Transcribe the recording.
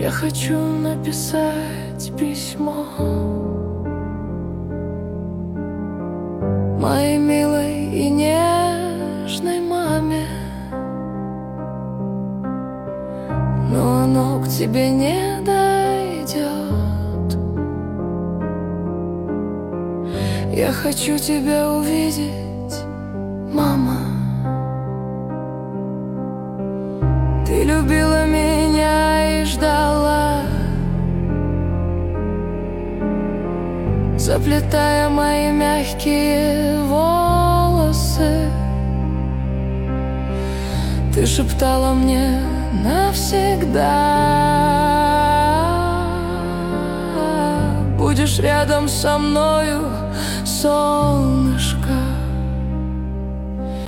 Я хочу написать письмо моей милой и нежной маме, но оно к тебе не дойдет. Я хочу тебя увидеть, мама. Ты любила меня и ждала, заплетая мои мягкие волосы. Ты шептала мне навсегда: будешь рядом со мною, солнышко.